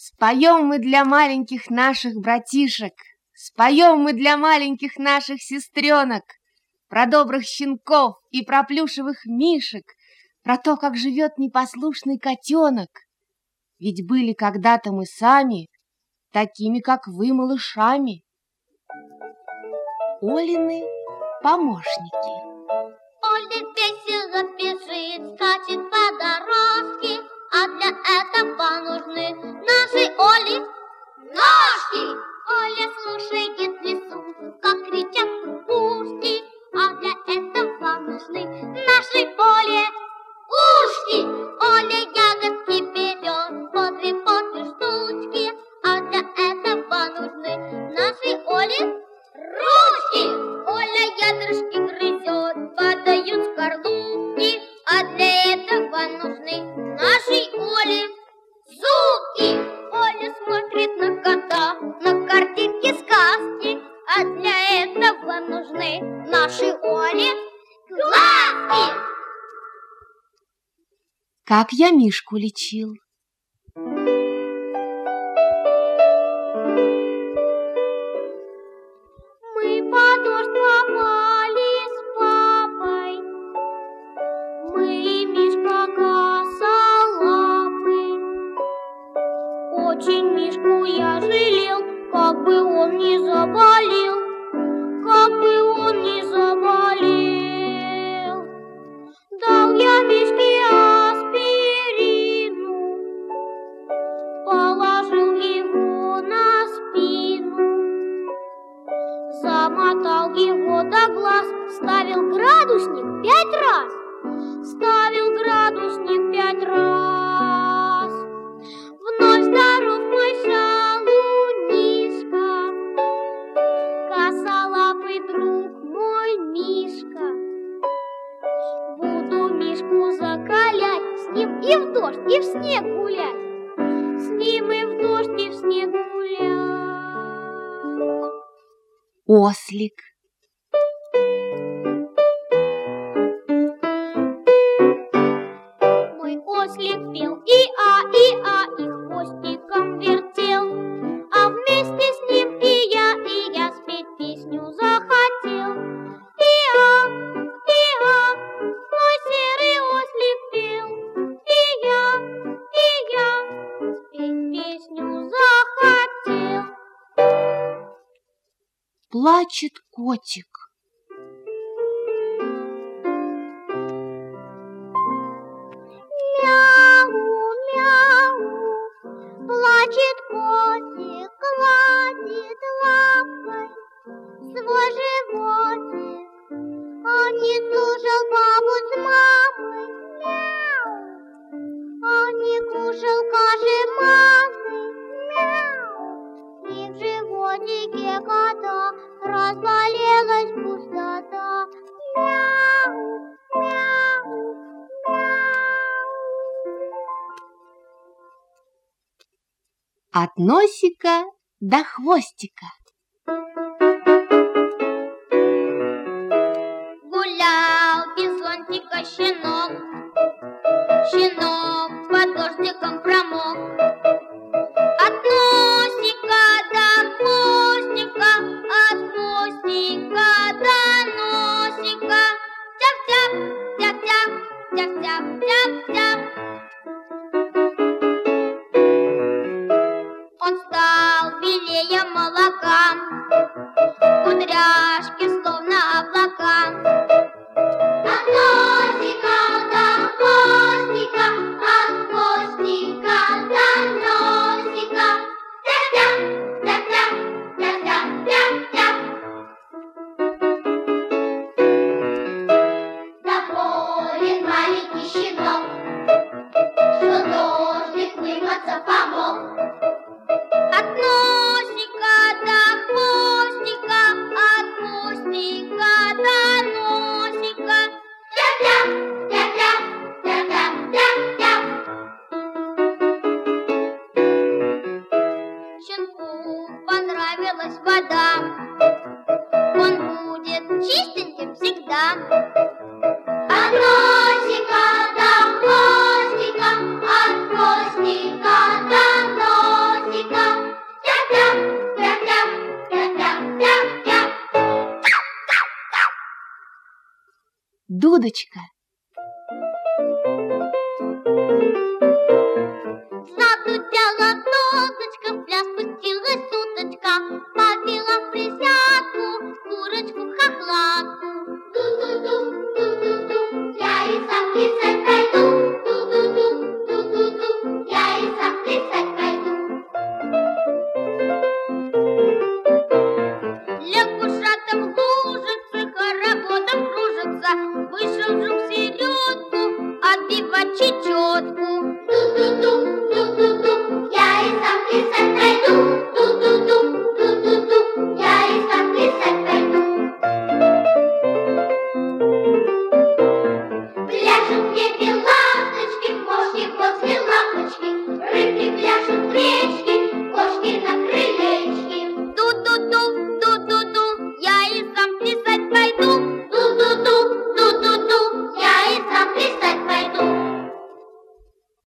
Споем мы для маленьких наших братишек, споем мы для маленьких наших сестренок про добрых щенков и про плюшевых мишек, про то, как живет непослушный котенок. Ведь были когда-то мы сами такими, как вы, малышами. Олины помощники. Оля весело бежит, скачет по дорожке, а для этого нужны наши Оли ножки. Оля слушает в лесу, как кричат кукушки, а для этого нужны наши Оле ушки. Оля ягодки берет по 2 штучки, а для этого нужны наши Оле ручки. Оля ядрышки грызет, падают скорлупки, а для этого нужны нашей Оле зубки. Оля смотрит на кота, на картинке сказки, а для этого нужны нашей Оле глазки. Как я Мишку лечил. Мы под дождь попали с папой, мы и Мишка косолапый. Очень Мишку я жалел, как бы он не заболел, как бы он не заболел. Дал я Мишке аспирину, положил его на спину, замотал его до глаз, ставил градусник 5 раз, ставил градусник 5 раз. Вновь здоров мой шалунишка, косолапый друг мой Мишка. Буду Мишку закалять, с ним и в дождь, и в снег гулять, с ним и в дождь, и в снег гулять. Ослик. Мой ослик пел и-а, и хвостиком вертел, а вместе с ним и я спеть песню захотел. И-а, мой серый ослик пел, и я спеть песню захотел. Плачет котик. Мяу-мяу, плачет котик, гладит лапой свой животик. Он не слушал папу с мамой, мяу. Он не кушал каши мамы, мяу. И в животике кота разболелась пустота, мяу, мяу, мяу. От носика до хвостика. Гулял без зонтика щенок, щенок под дождиком промок. От носика до хвостика, от хвостика до носика. Тяп-тяп, тяп-тяп, тяп-тяп, тяп-тяп. Он стал белее молока, Дудочка,